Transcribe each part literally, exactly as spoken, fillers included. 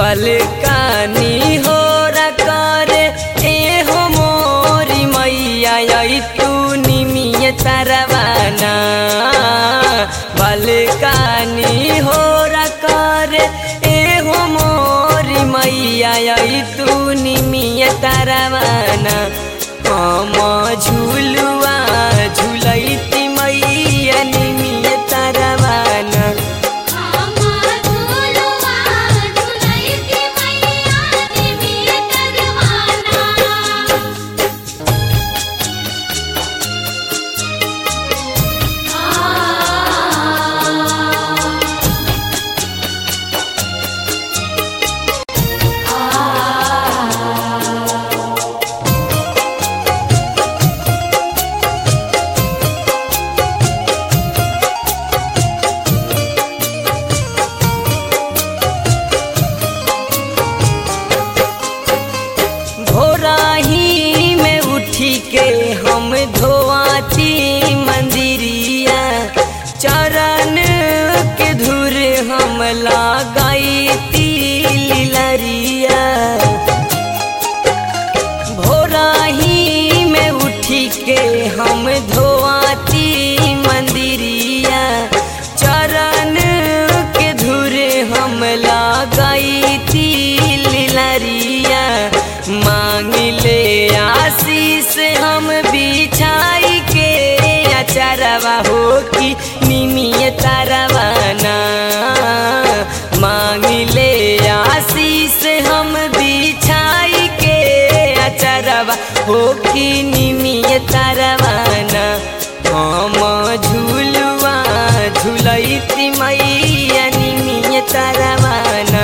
बलकानी हो करे ए हो मोरी मैया आई तू निमिय तरवाना। बलकानी हो करे ए हो मोरी मैया आई तू निमिय तरवाना। हम झुलुआ झुलैती मैया निमिय तरवाना। के हम धोआती मंदिरिया चरण के धुर हम लगाईती लीलरिया। भोराही में उठी के हम धोआती मंदिरिया चरण के धुर हम लगाईती लीलरिया। मांग ले आशीष हम बिछाई के अचरवा हो कि निमिय तरवाना। मांग ले आशीष हम बिछाई के अचरवा हो कि निमिय तरवाना। हम झुलुआ झुलैती मैया निमिय तरवाना।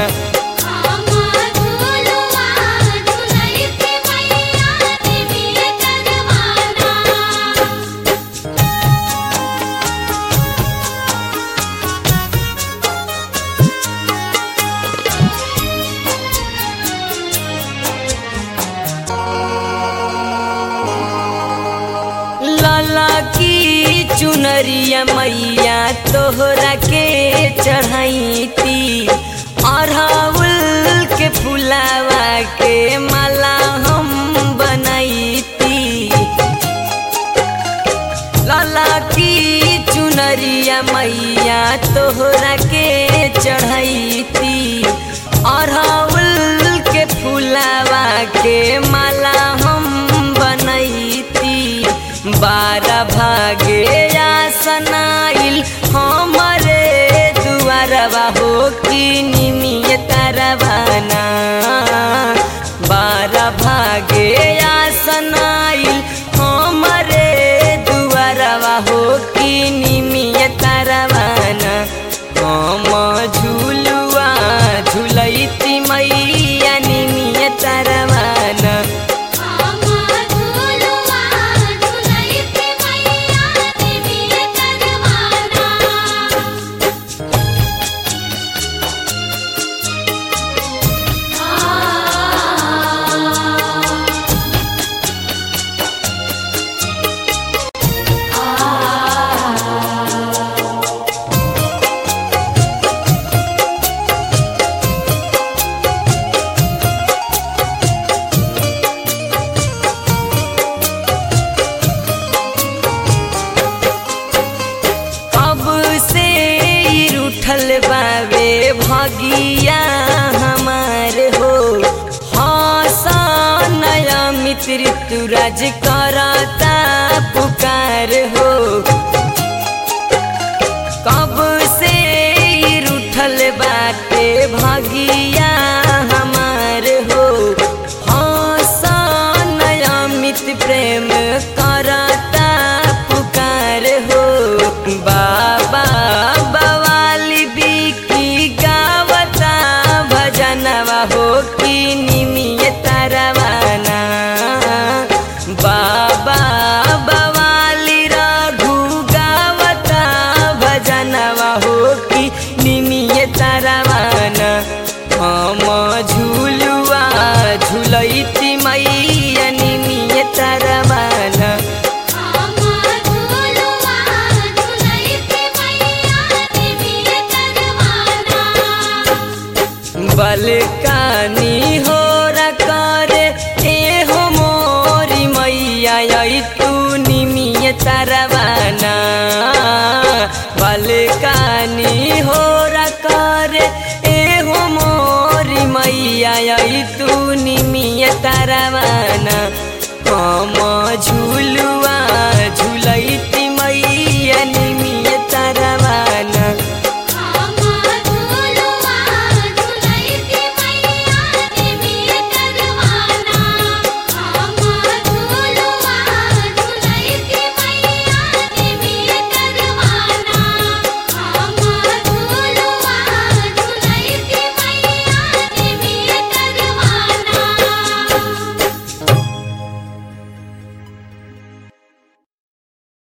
लाला की चुनरिया मैया तोहरा के चढ़ाईती अरहुल के फुलावा के माला हम बनाईती। लाला की चुनरिया मैया तोहरा के चढ़ाईती अरहुल के फुलावा के माला हम बनाईती। बारह भागे आसनाइल हमरे दुआरवा हो कि निमिय तरवाना। बारह भागे आसनाइल हमरे दुआरवा हो कि निमिय तरवाना। हम झुलुआ झुलैती मैया निमिय तरवाना। बावे भगिया हमार हो हसन नया मित्र तुरज करता पुकार हो। कब से रूठल बाटे भगिया हमार हो हसन नया मित्र प्रेम करता पुकार हो। बाबा हो कि निमिय तरवाना। बाबा बवाली रघु गावता भजनवा हो कि निमिय तरवाना। हम झुलुआ झुलैती मैया निमिय तरवाना। बलका आई तू निमिया तारावाना हम झूलू